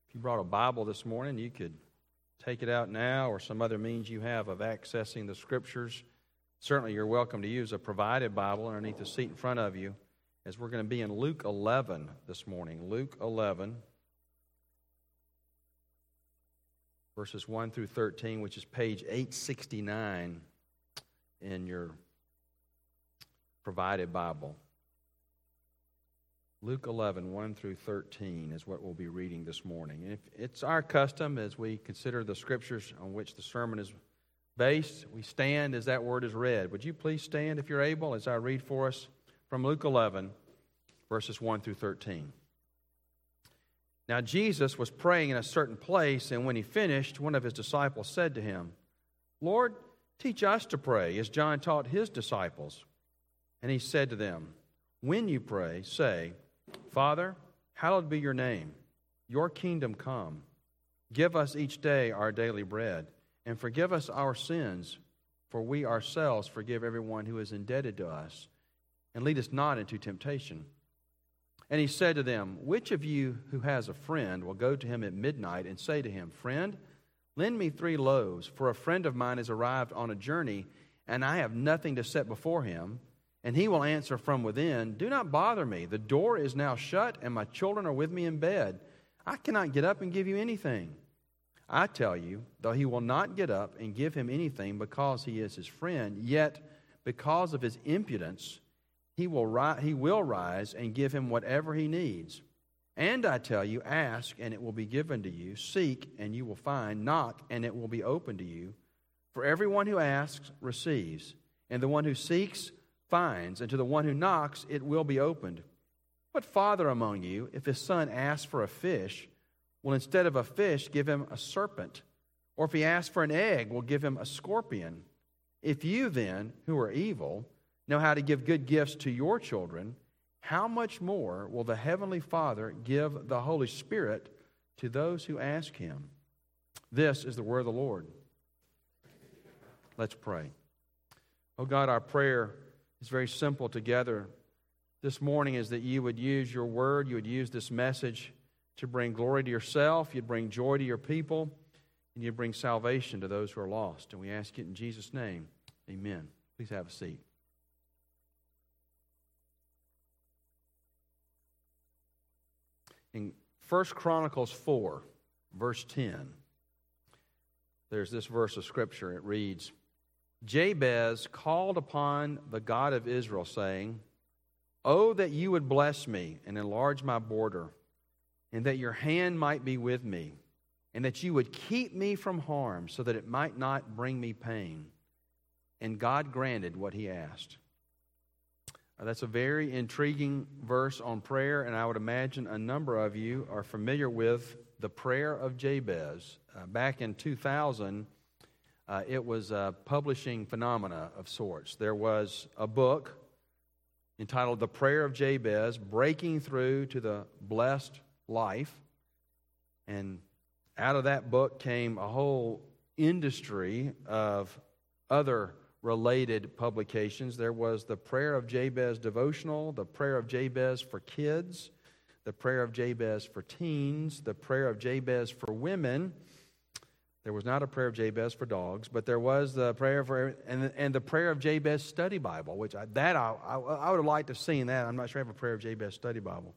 If you brought a Bible this morning, you could take it out now or some other means you have of accessing the Scriptures. Certainly you're welcome to use a provided Bible underneath the seat in front of you, as we're going to be in Luke 11 this morning. Luke 11, verses 1 through 13, which is page 869 in your provided Bible. Luke 11, 1 through 13 is what we'll be reading this morning. If it's our custom, as we consider the Scriptures on which the sermon is based, we stand as that word is read. Would you please stand if you're able as I read for us from Luke 11, verses 1 through 13. Now Jesus was praying in a certain place, and when he finished, one of his disciples said to him, "Lord, teach us to pray, as John taught his disciples." And he said to them, "When you pray, say, 'Father, hallowed be your name. Your kingdom come. Give us each day our daily bread, and forgive us our sins, for we ourselves forgive everyone who is indebted to us. And lead us not into temptation.' And he said to them, 'Which of you who has a friend will go to him at midnight and say to him, Friend, lend me 3 loaves, for a friend of mine has arrived on a journey, and I have nothing to set before him? And he will answer from within, Do not bother me. The door is now shut, and my children are with me in bed. I cannot get up and give you anything.' I tell you, though he will not get up and give him anything because he is his friend, yet because of his impudence, he will rise and give him whatever he needs. And I tell you, ask, and it will be given to you. Seek, and you will find. Knock, and it will be opened to you. For everyone who asks receives, and the one who seeks finds, and to the one who knocks it will be opened. What father among you, if his son asks for a fish, will instead of a fish give him a serpent? Or if he asks for an egg, will give him a scorpion? If you then, who are evil, know how to give good gifts to your children, how much more will the Heavenly Father give the Holy Spirit to those who ask him?" This is the word of the Lord. Let's pray. Oh God, our prayer is very simple together this morning, is that you would use your word, you would use this message to bring glory to yourself, you'd bring joy to your people, and you'd bring salvation to those who are lost. And we ask it in Jesus' name. Amen. Please have a seat. In 1 Chronicles 4, verse 10, there's this verse of Scripture. It reads, "Jabez called upon the God of Israel, saying, Oh, that you would bless me and enlarge my border, and that your hand might be with me, and that you would keep me from harm, so that it might not bring me pain. And God granted what he asked." That's a very intriguing verse on prayer, and I would imagine a number of you are familiar with the prayer of Jabez. Back in 2000, it was a publishing phenomena of sorts. There was a book entitled The Prayer of Jabez, Breaking Through to the Blessed Life. And out of that book came a whole industry of other related publications. There was the Prayer of Jabez devotional, the Prayer of Jabez for kids, the Prayer of Jabez for teens, the Prayer of Jabez for women. There was not a Prayer of Jabez for dogs, but there was the prayer for and the Prayer of Jabez study Bible, which I would have liked to have seen that. I'm not sure I have a Prayer of Jabez study Bible.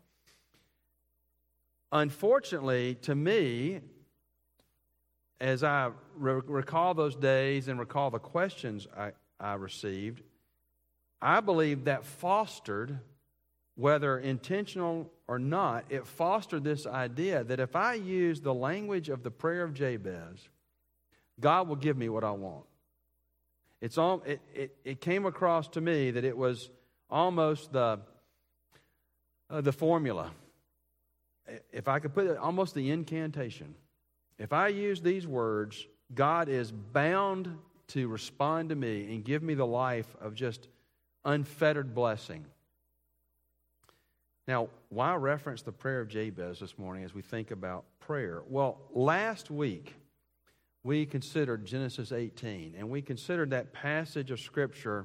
Unfortunately, to me, as I recall those days and recall the questions I received, I believe that fostered, whether intentional or not, it fostered this idea that if I use the language of the Prayer of Jabez, God will give me what I want. It came across to me that it was almost the formula. If I could put it, almost the incantation. If I use these words, God is bound to respond to me and give me the life of just unfettered blessing. Now, why reference the Prayer of Jabez this morning as we think about prayer? Well, last week we considered Genesis 18, and we considered that passage of Scripture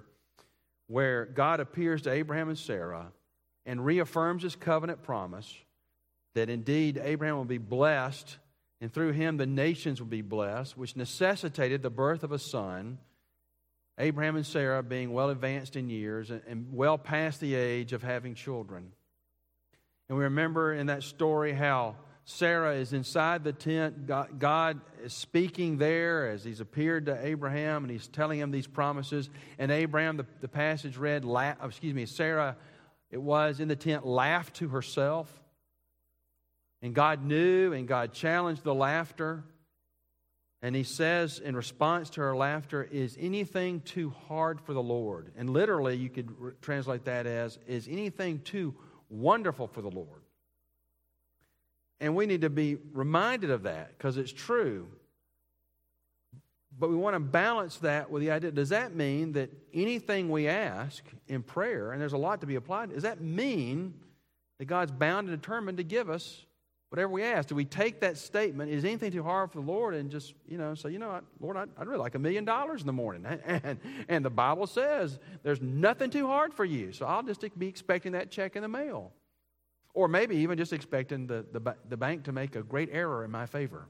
where God appears to Abraham and Sarah and reaffirms his covenant promise that indeed Abraham will be blessed, and through him the nations will be blessed, which necessitated the birth of a son, Abraham and Sarah being well advanced in years and well past the age of having children. And we remember in that story how Sarah is inside the tent. God is speaking there as He's appeared to Abraham, and He's telling him these promises. And Abraham, the passage read, Sarah, it was in the tent, laughed to herself. And God knew, and God challenged the laughter. And He says in response to her laughter, "Is anything too hard for the Lord?" And literally you could translate that as, "Is anything too wonderful for the Lord?" And we need to be reminded of that because it's true. But we want to balance that with the idea, does that mean that anything we ask in prayer, and there's a lot to be applied, does that mean that God's bound and determined to give us whatever we ask? Do we take that statement, is anything too hard for the Lord, and just, say, Lord, I'd really like $1 million in the morning. And the Bible says there's nothing too hard for you, so I'll just be expecting that check in the mail. Or maybe even just expecting the bank to make a great error in my favor.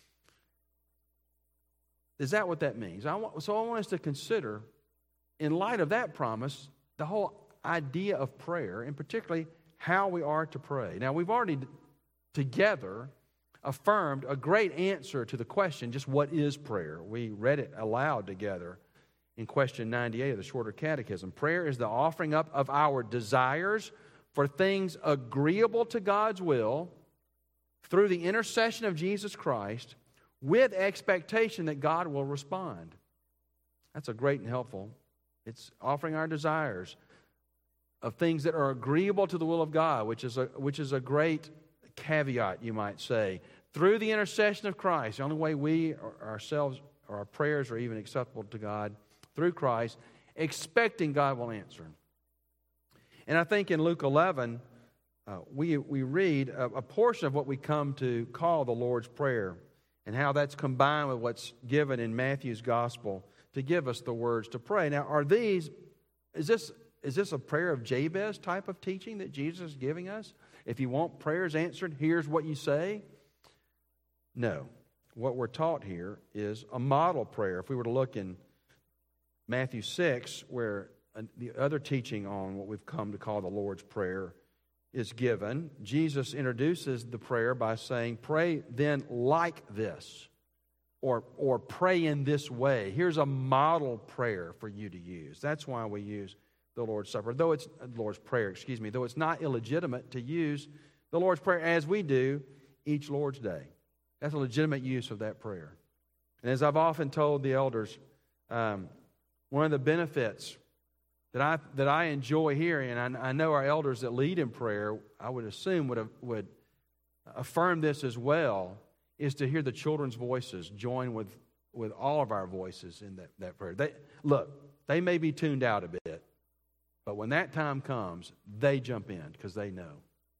Is that what that means? So I want us to consider, in light of that promise, the whole idea of prayer, and particularly how we are to pray. Now, we've already together affirmed a great answer to the question, just what is prayer? We read it aloud together in question 98 of the Shorter Catechism. Prayer is the offering up of our desires for things agreeable to God's will through the intercession of Jesus Christ with expectation that God will respond. That's a great and helpful. It's offering our desires of things that are agreeable to the will of God, which is a great caveat, you might say. Through the intercession of Christ, the only way we ourselves or our prayers are even acceptable to God, through Christ, expecting God will answer. And I think in Luke 11, we read a portion of what we come to call the Lord's Prayer and how that's combined with what's given in Matthew's Gospel to give us the words to pray. Now, is this a prayer of Jabez type of teaching that Jesus is giving us? If you want prayers answered, here's what you say? No. What we're taught here is a model prayer. If we were to look in Matthew 6, where the other teaching on what we've come to call the Lord's Prayer is given, Jesus introduces the prayer by saying, "Pray then like this," or pray in this way. Here's a model prayer for you to use. That's why we use the Lord's Supper, though it's not illegitimate to use the Lord's Prayer as we do each Lord's Day. That's a legitimate use of that prayer. And as I've often told the elders, one of the benefits that I enjoy hearing, and I know our elders that lead in prayer, I would assume would affirm this as well, is to hear the children's voices join with all of our voices in that prayer. They may be tuned out a bit, but when that time comes, they jump in because they know.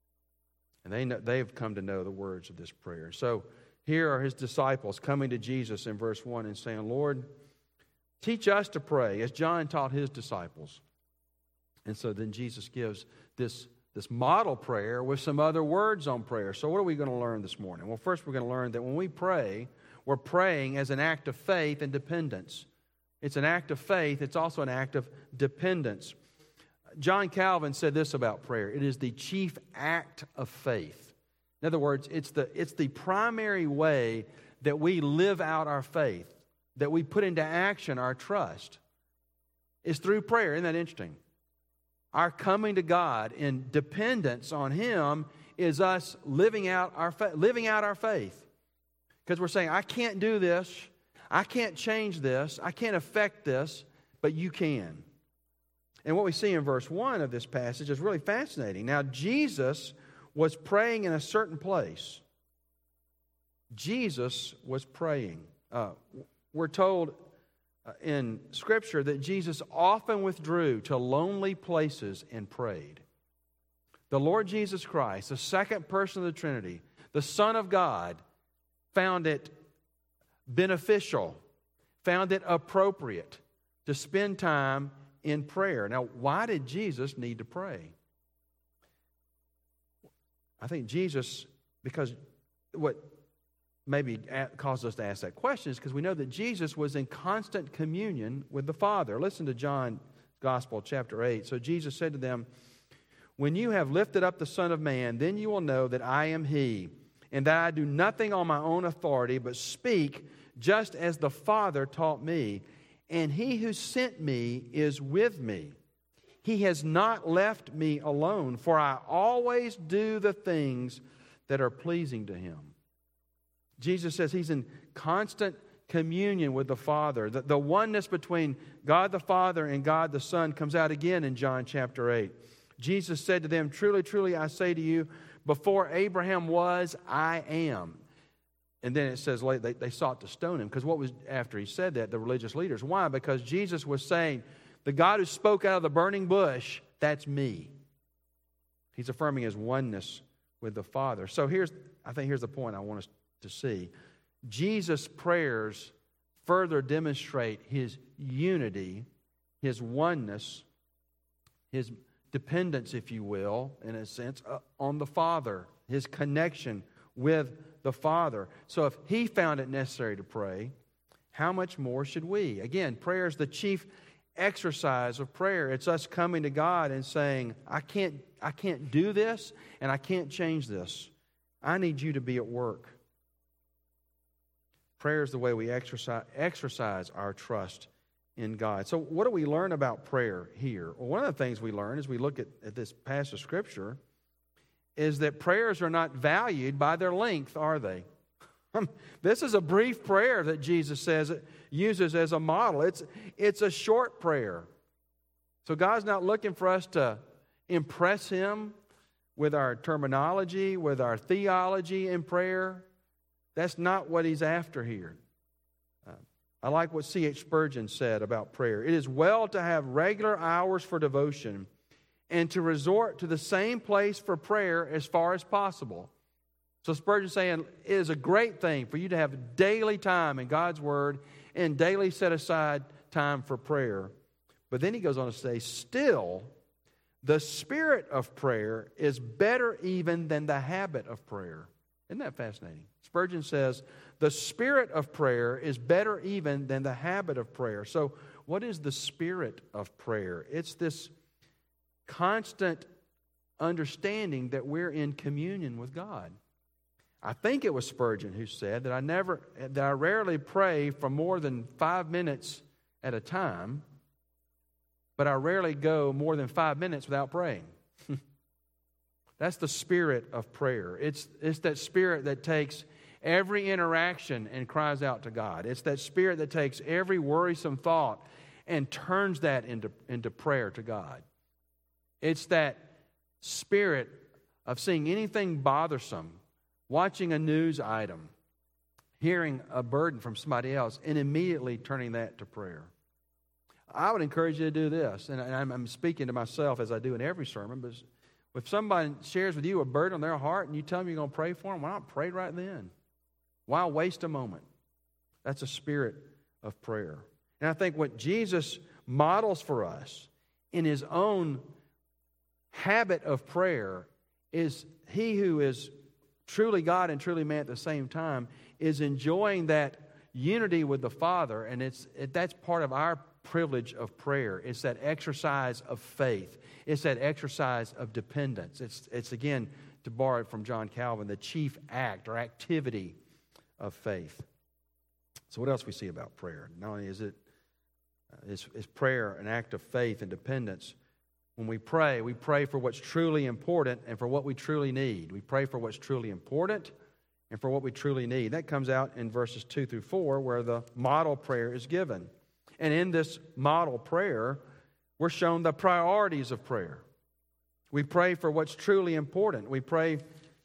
And they've come to know the words of this prayer. So here are His disciples coming to Jesus in verse 1 and saying, "Lord, teach us to pray as John taught his disciples." And so then Jesus gives this model prayer with some other words on prayer. So what are we going to learn this morning? Well, first we're going to learn that when we pray, we're praying as an act of faith and dependence. It's an act of faith. It's also an act of dependence. John Calvin said this about prayer: it is the chief act of faith. In other words, it's the primary way that we live out our faith, that we put into action our trust, is through prayer. Isn't that interesting? Our coming to God in dependence on Him is us living out our faith. Because we're saying, I can't do this, I can't change this, I can't affect this, but you can. And what we see in verse 1 of this passage is really fascinating. Now, Jesus was praying in a certain place. Jesus was praying. We're told in Scripture that Jesus often withdrew to lonely places and prayed. The Lord Jesus Christ, the second person of the Trinity, the Son of God, found it beneficial, found it appropriate to spend time in prayer. Now, why did Jesus need to pray? I think Jesus, because what maybe caused us to ask that question is because we know that Jesus was in constant communion with the Father. Listen to John's Gospel, chapter 8. So Jesus said to them, "When you have lifted up the Son of Man, then you will know that I am He, and that I do nothing on my own authority, but speak just as the Father taught me. And He who sent me is with me. He has not left me alone, for I always do the things that are pleasing to Him." Jesus says He's in constant communion with the Father. The oneness between God the Father and God the Son comes out again in John chapter 8. Jesus said to them, "Truly, truly, I say to you, before Abraham was, I am." And then it says they sought to stone Him. Because what was after He said that? The religious leaders. Why? Because Jesus was saying, the God who spoke out of the burning bush, that's me. He's affirming His oneness with the Father. So I think here's the point I want us to see. Jesus' prayers further demonstrate His unity, His oneness, His dependence, if you will, in a sense, on the Father, His connection with the Father. So if He found it necessary to pray, how much more should we? Again, prayer is the chief exercise of prayer. It's us coming to God and saying, I can't do this, and I can't change this. I need You to be at work. Prayer is the way we exercise our trust in God. So what do we learn about prayer here? Well, one of the things we learn as we look at this passage of Scripture is that prayers are not valued by their length, are they? This is a brief prayer that Jesus uses as a model. It's a short prayer. So God's not looking for us to impress Him with our terminology, with our theology in prayer. That's not what He's after here. I like what C.H. Spurgeon said about prayer. It is well to have regular hours for devotion and to resort to the same place for prayer as far as possible. So Spurgeon's saying it is a great thing for you to have daily time in God's Word and daily set aside time for prayer. But then he goes on to say, still, the spirit of prayer is better even than the habit of prayer. Isn't that fascinating? Spurgeon says, the spirit of prayer is better even than the habit of prayer. So what is the spirit of prayer? It's this constant understanding that we're in communion with God. I think it was Spurgeon who said that I rarely pray for more than 5 minutes at a time, but I rarely go more than 5 minutes without praying. That's the spirit of prayer. It's that spirit that takes every interaction and cries out to God. It's that spirit that takes every worrisome thought and turns that into prayer to God. It's that spirit of seeing anything bothersome, watching a news item, hearing a burden from somebody else, and immediately turning that to prayer. I would encourage you to do this, and I'm speaking to myself as I do in every sermon, but if somebody shares with you a burden on their heart and you tell them you're going to pray for them, why not pray right then? Why waste a moment? That's a spirit of prayer. And I think what Jesus models for us in His own habit of prayer is He who is truly God and truly man at the same time is enjoying that unity with the Father, and that's part of our privilege of prayer. It's that exercise of faith. It's that exercise of dependence. It's again, to borrow it from John Calvin, the chief act or activity of faith. So what else we see about prayer? Not only is prayer an act of faith and dependence. When we pray for what's truly important and for what we truly need. We pray for what's truly important and for what we truly need. That comes out in verses 2 through 4 where the model prayer is given. And in this model prayer, we're shown the priorities of prayer. We pray for what's truly important. We pray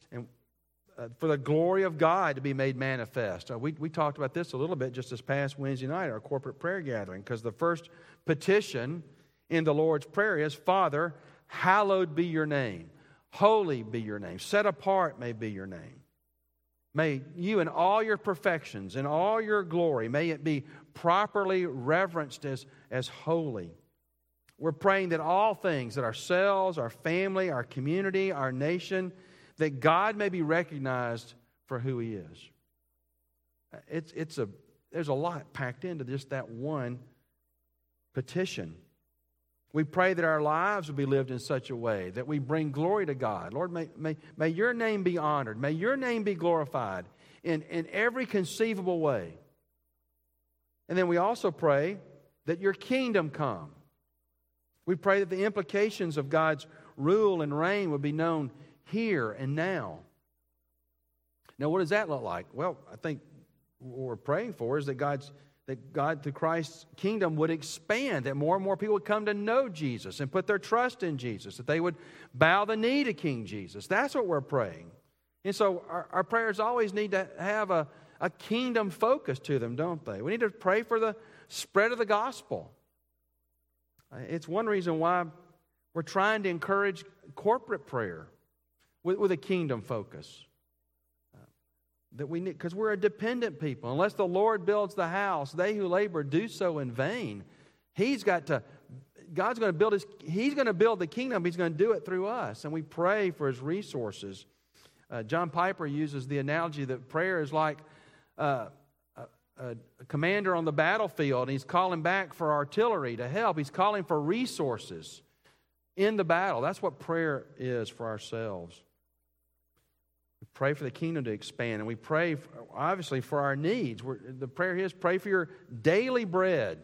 for the glory of God to be made manifest. We talked about this a little bit just this past Wednesday night, our corporate prayer gathering, because the first petition in the Lord's Prayer is, Father, hallowed be your name. Holy be your name. Set apart may be your name. May you in all your perfections, in all your glory, may it be properly reverenced as holy. We're praying that all things, that ourselves, our family, our community, our nation, that God may be recognized for who He is. There's a lot packed into just that one petition. We pray that our lives will be lived in such a way that we bring glory to God. Lord, may Your name be honored. May Your name be glorified in every conceivable way. And then we also pray that Your kingdom come. We pray that the implications of God's rule and reign would be known here and now. Now, what does that look like? Well, I think what we're praying for is that God, through Christ's kingdom, would expand, that more and more people would come to know Jesus and put their trust in Jesus, that they would bow the knee to King Jesus. That's what we're praying. And so our prayers always need to have a kingdom focus to them, don't they? We need to pray for the spread of the gospel. It's one reason why we're trying to encourage corporate prayer with a kingdom focus. That we need, because we're a dependent people. Unless the Lord builds the house, they who labor do so in vain. He's going to build the kingdom. He's going to do it through us. And we pray for His resources. John Piper uses the analogy that prayer is like a commander on the battlefield, and he's calling back for artillery to help. He's calling for resources in the battle. That's what prayer is for ourselves. We pray for the kingdom to expand, and we pray, obviously, for our needs. The prayer here is pray for your daily bread,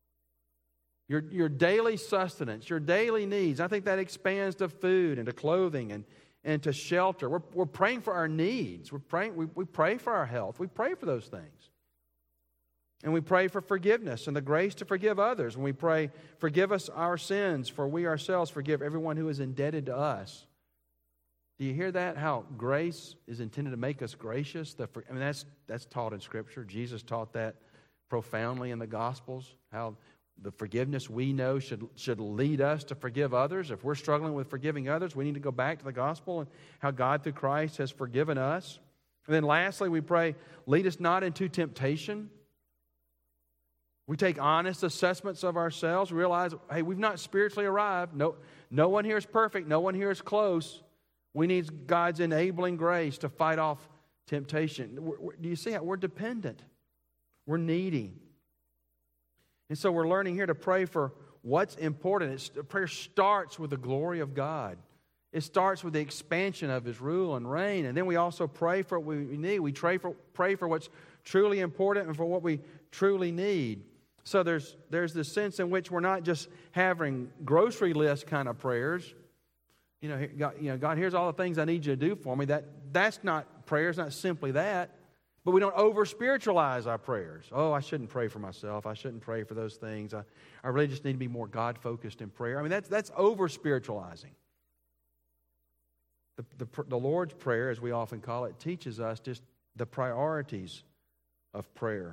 your daily sustenance, your daily needs. I think that expands to food and to clothing and to shelter. We're praying for our needs. We pray for our health. We pray for those things. And we pray for forgiveness and the grace to forgive others. When we pray, forgive us our sins, for we ourselves forgive everyone who is indebted to us. Do you hear that? How grace is intended to make us gracious? That's taught in Scripture. Jesus taught that profoundly in the Gospels. How the forgiveness we know should lead us to forgive others. If we're struggling with forgiving others, we need to go back to the Gospel and how God through Christ has forgiven us. And then lastly, we pray, lead us not into temptation. We take honest assessments of ourselves. We realize, hey, we've not spiritually arrived. No one here is perfect. No one here is close. We need God's enabling grace to fight off temptation. Do you see how we're dependent? We're needy. And so we're learning here to pray for what's important. Prayer starts with the glory of God. It starts with the expansion of His rule and reign. And then we also pray for what we need. We pray for what's truly important and for what we truly need. So there's this sense in which we're not just having grocery list kind of prayers. God, here's all the things I need you to do for me. That's not prayer. It's not simply that. But we don't over-spiritualize our prayers. Oh, I shouldn't pray for myself. I shouldn't pray for those things. I really just need to be more God-focused in prayer. I mean, that's over-spiritualizing. The Lord's Prayer, as we often call it, teaches us just the priorities of prayer.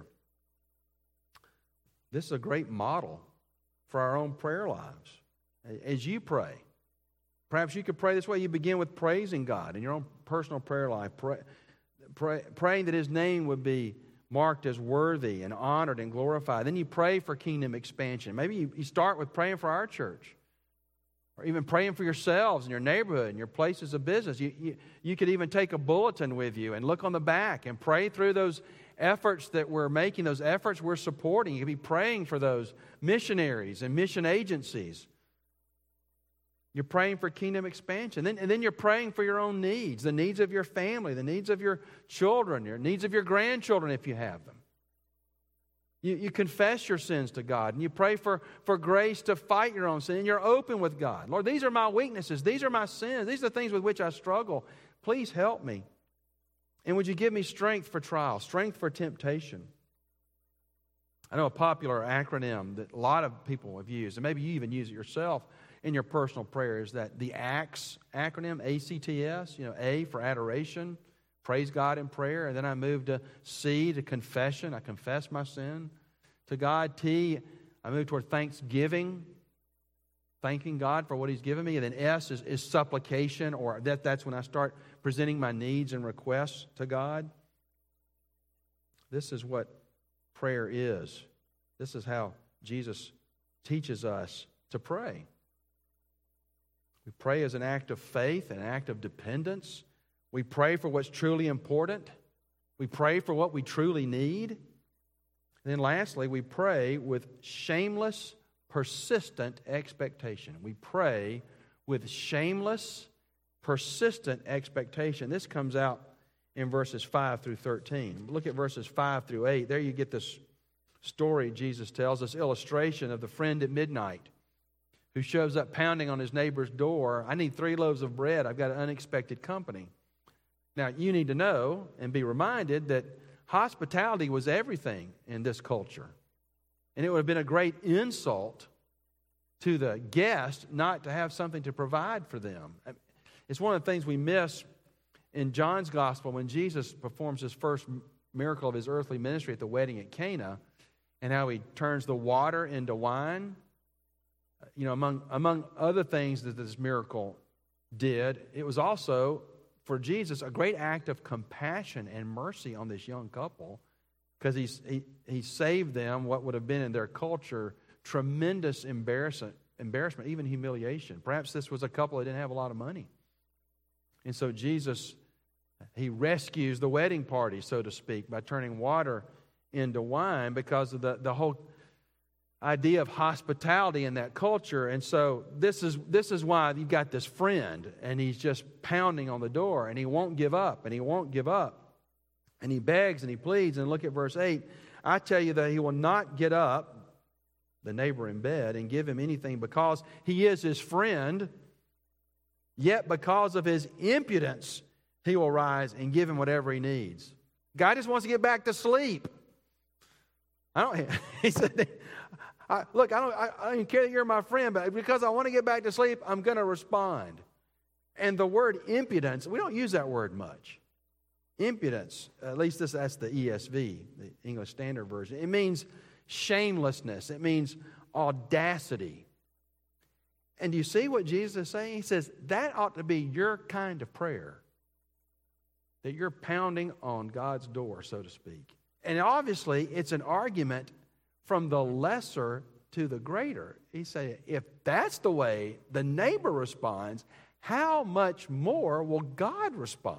This is a great model for our own prayer lives. As you pray, perhaps you could pray this way. You begin with praising God in your own personal prayer life, praying that His name would be marked as worthy and honored and glorified. Then you pray for kingdom expansion. Maybe you start with praying for our church, or even praying for yourselves and your neighborhood and your places of business. You could even take a bulletin with you and look on the back and pray through those efforts that we're making, those efforts we're supporting. You could be praying for those missionaries and mission agencies. You're praying for kingdom expansion. And then you're praying for your own needs, the needs of your family, the needs of your children, your needs of your grandchildren if you have them. You confess your sins to God, and you pray for grace to fight your own sin, and you're open with God. Lord, these are my weaknesses. These are my sins. These are the things with which I struggle. Please help me. And would you give me strength for trial, strength for temptation? I know a popular acronym that a lot of people have used, and maybe you even use it yourself in your personal prayers, that the ACTS acronym, ACTS, A for adoration, praise God in prayer, and then I move to C, to confession. I confess my sin to God. T, I move toward thanksgiving, thanking God for what He's given me. And then S is supplication, or that's when I start presenting my needs and requests to God. This is what prayer is. This is how Jesus teaches us to pray. We pray as an act of faith, an act of dependence. We pray for what's truly important. We pray for what we truly need. And then lastly, we pray with shameless, persistent expectation. We pray with shameless, persistent expectation. This comes out in verses 5 through 13. Look at verses 5 through 8. There you get this story Jesus tells, this illustration of the friend at midnight who shows up pounding on his neighbor's door. I need 3 loaves of bread. I've got unexpected company. Now, you need to know and be reminded that hospitality was everything in this culture. And it would have been a great insult to the guest not to have something to provide for them. It's one of the things we miss in John's gospel when Jesus performs his first miracle of his earthly ministry at the wedding at Cana, and how he turns the water into wine. You know, among other things that this miracle did, it was also, for Jesus, a great act of compassion and mercy on this young couple, because he saved them what would have been in their culture tremendous embarrassment, even humiliation. Perhaps this was a couple that didn't have a lot of money. And so Jesus, he rescues the wedding party, so to speak, by turning water into wine because of the whole idea of hospitality in that culture. And so this is why you've got this friend, and he's just pounding on the door, and he won't give up, and he won't give up. And he begs and he pleads. And look at verse 8. I tell you that he will not get up, the neighbor in bed, and give him anything because he is his friend. Yet because of his impudence, he will rise and give him whatever he needs. Guy just wants to get back to sleep. He said, look, I don't even care that you're my friend, but because I want to get back to sleep, I'm going to respond. And the word impudence, we don't use that word much. Impudence, at least that's the ESV, the English Standard Version. It means shamelessness. It means audacity. And do you see what Jesus is saying? He says that ought to be your kind of prayer, that you're pounding on God's door, so to speak. And obviously, it's an argument from the lesser to the greater. He said, if that's the way the neighbor responds, how much more will God respond?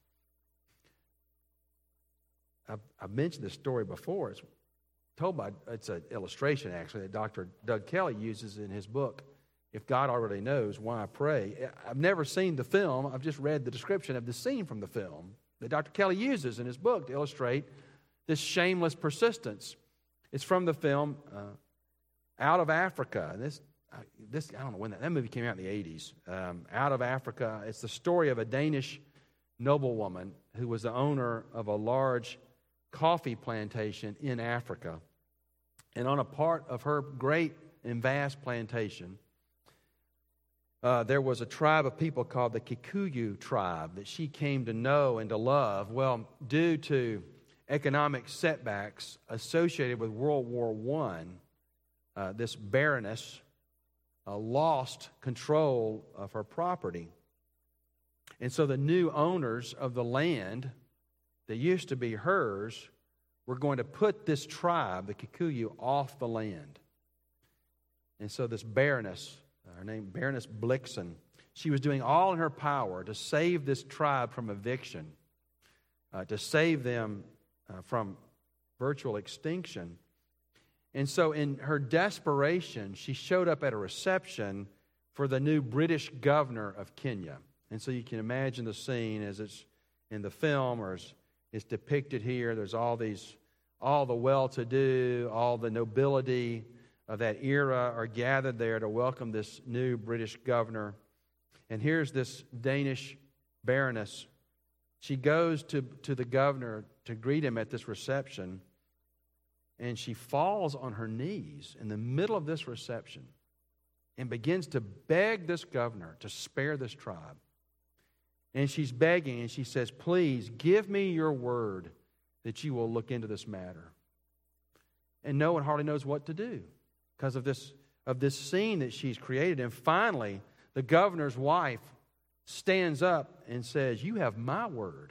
I've mentioned this story before. It's an illustration, actually, that Dr. Doug Kelly uses in his book, If God Already Knows Why I Pray. I've never seen the film. I've just read the description of the scene from the film that Dr. Kelly uses in his book to illustrate this shameless persistence. It's from the film Out of Africa. This I don't know when that movie came out in the 80s. Out of Africa. It's the story of a Danish noblewoman who was the owner of a large coffee plantation in Africa. And on a part of her great and vast plantation, there was a tribe of people called the Kikuyu tribe that she came to know and to love. Well, due to economic setbacks associated with World War I, this baroness lost control of her property. And so the new owners of the land that used to be hers were going to put this tribe, the Kikuyu, off the land. And so this baroness, her name Baroness Blixen, she was doing all in her power to save this tribe from eviction, to save them from virtual extinction. And so in her desperation, she showed up at a reception for the new British governor of Kenya. And so you can imagine the scene as it's in the film or as it's depicted here. There's all the well-to-do, all the nobility of that era are gathered there to welcome this new British governor. And here's this Danish baroness. She goes to the governor to greet him at this reception, and she falls on her knees in the middle of this reception and begins to beg this governor to spare this tribe. And she's begging, and she says, please give me your word that you will look into this matter. And no one hardly knows what to do because of this scene that she's created. And finally, the governor's wife stands up and says, you have my word.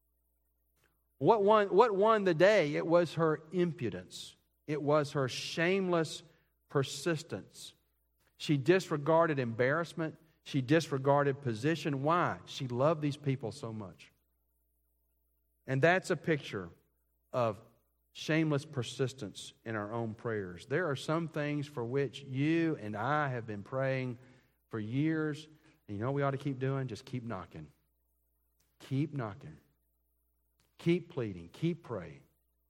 What won the day? It was her impudence. It was her shameless persistence. She disregarded embarrassment. She disregarded position. Why? She loved these people so much. And that's a picture of shameless persistence in our own prayers. There are some things for which you and I have been praying for years. And you know what we ought to keep doing? Just keep knocking. Keep knocking. Keep pleading. Keep praying.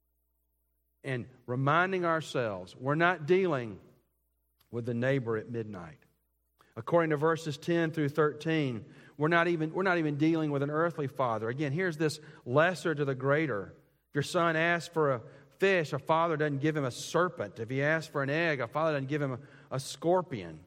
And reminding ourselves, we're not dealing with the neighbor at midnight. According to verses 10 through 13, we're not even dealing with an earthly father. Again, here's this lesser to the greater. If your son asks for a fish, a father doesn't give him a serpent. If he asks for an egg, a father doesn't give him a scorpion.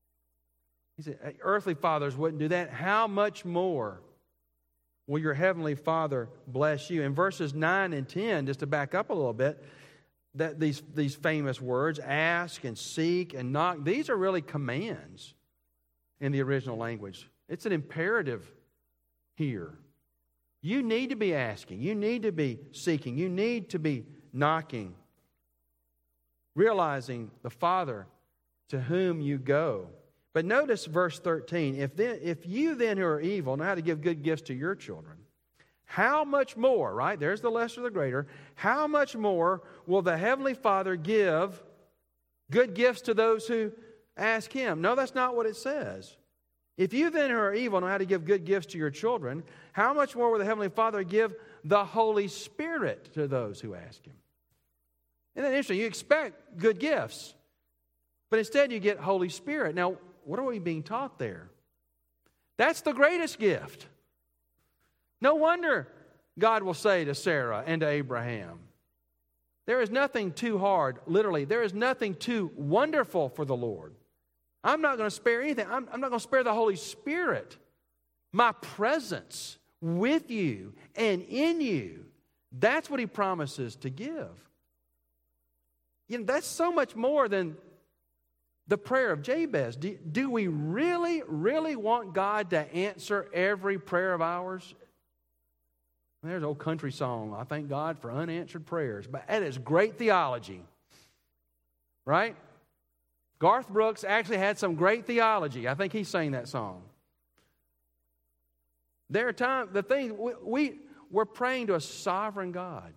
He said, earthly fathers wouldn't do that. How much more will your heavenly Father bless you? In verses 9 and 10, just to back up a little bit, that these famous words, ask and seek and knock, these are really commands in the original language. It's an imperative here. You need to be asking. You need to be seeking. You need to be knocking. Realizing the Father to whom you go. But notice verse 13. If you then who are evil know how to give good gifts to your children, how much more, right? There's the lesser, the greater. How much more will the Heavenly Father give good gifts to those who ask Him? No, that's not what it says. If you then who are evil know how to give good gifts to your children, how much more will the Heavenly Father give the Holy Spirit to those who ask Him? Isn't that interesting? You expect good gifts, but instead you get Holy Spirit. Now, what are we being taught there? That's the greatest gift. No wonder God will say to Sarah and to Abraham, there is nothing too hard, literally, there is nothing too wonderful for the Lord. I'm not going to spare anything. I'm not going to spare the Holy Spirit. My presence with you and in you. That's what He promises to give. You know, that's so much more than the prayer of Jabez. Do we really, really want God to answer every prayer of ours? There's an old country song, I thank God for unanswered prayers. But that is great theology. Right? Garth Brooks actually had some great theology. I think he sang that song. There are times, the thing, we're praying to a sovereign God.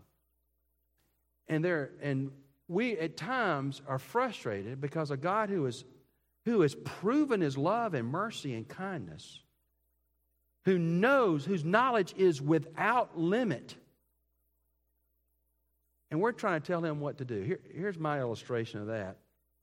And we at times are frustrated because a God who has proven His love and mercy and kindness, who knows, whose knowledge is without limit. And we're trying to tell Him what to do. Here's my illustration of that.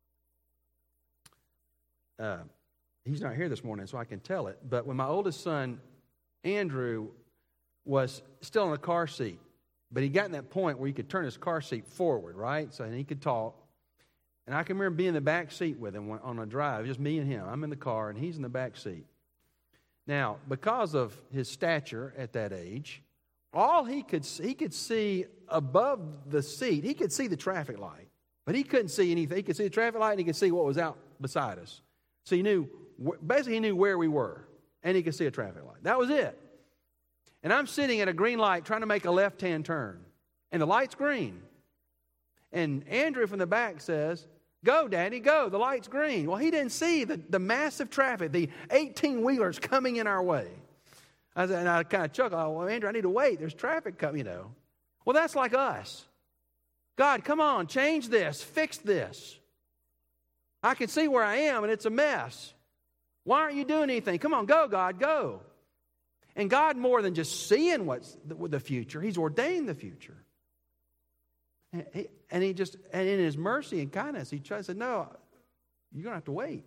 He's not here this morning, so I can tell it. But when my oldest son, Andrew, was still in a car seat, but he got in that point where he could turn his car seat forward, right? So he could talk. And I can remember being in the back seat with him on a drive, just me and him. I'm in the car, and he's in the back seat. Now, because of his stature at that age, all he could see above the seat, he could see the traffic light, but he couldn't see anything. He could see the traffic light, and he could see what was out beside us. So he knew where we were, and he could see a traffic light. That was it. And I'm sitting at a green light trying to make a left-hand turn, and the light's green. And Andrew from the back says, "Go, Daddy, go. The light's green." Well, he didn't see the massive traffic, the 18-wheelers coming in our way. I kind of chuckled. "Well, Andrew, I need to wait. There's traffic coming, you know." Well, that's like us. God, come on, change this, fix this. I can see where I am, and it's a mess. Why aren't you doing anything? Come on, go, God, go. And God, more than just seeing what's the future, He's ordained the future. And in His mercy and kindness, He said, "No, you're going to have to wait."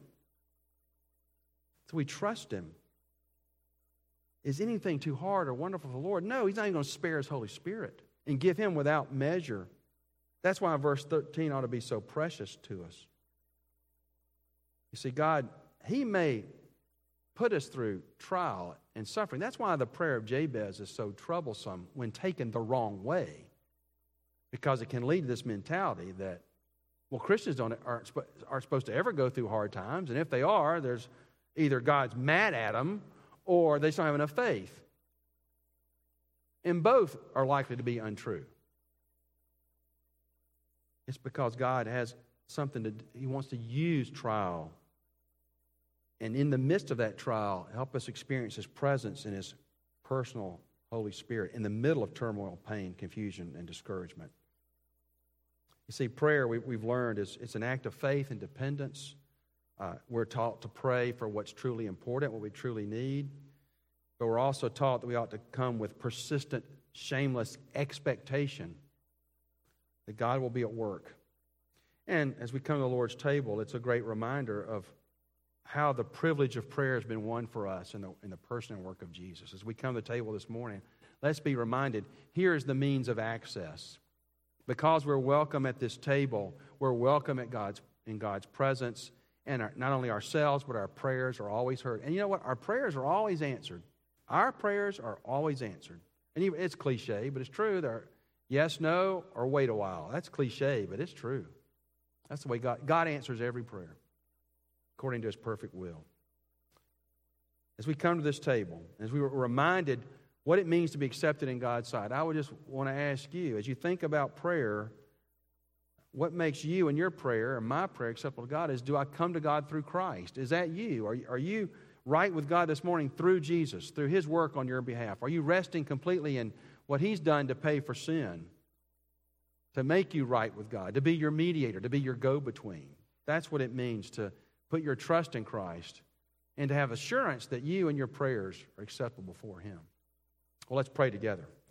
So we trust Him. Is anything too hard or wonderful for the Lord? No, He's not even going to spare His Holy Spirit and give Him without measure. That's why verse 13 ought to be so precious to us. You see, God, He may put us through trial and suffering. That's why the prayer of Jabez is so troublesome when taken the wrong way. Because it can lead to this mentality that, well, Christians aren't supposed to ever go through hard times. And if they are, there's either God's mad at them or they just don't have enough faith. And both are likely to be untrue. It's because God has something He wants to use trial And in the midst of that trial, help us experience His presence and His personal Holy Spirit in the middle of turmoil, pain, confusion, and discouragement. You see, prayer, we've learned, it's an act of faith and dependence. We're taught to pray for what's truly important, what we truly need. But we're also taught that we ought to come with persistent, shameless expectation that God will be at work. And as we come to the Lord's table, it's a great reminder of how the privilege of prayer has been won for us in the person and work of Jesus. As we come to the table this morning, let's be reminded, here is the means of access. Because we're welcome at this table, we're welcome in God's presence, and not only ourselves, but our prayers are always heard. And you know what? Our prayers are always answered. Our prayers are always answered. And even, it's cliche, but it's true. They're yes, no, or wait a while. That's cliche, but it's true. That's the way God answers every prayer according to His perfect will. As we come to this table, as we were reminded what it means to be accepted in God's sight, I would just want to ask you, as you think about prayer, what makes you and your prayer, and my prayer acceptable to God, is do I come to God through Christ? Is that you? Are you right with God this morning through Jesus, through His work on your behalf? Are you resting completely in what He's done to pay for sin, to make you right with God, to be your mediator, to be your go-between? That's what it means to put your trust in Christ and to have assurance that you and your prayers are acceptable before Him. Well, let's pray together.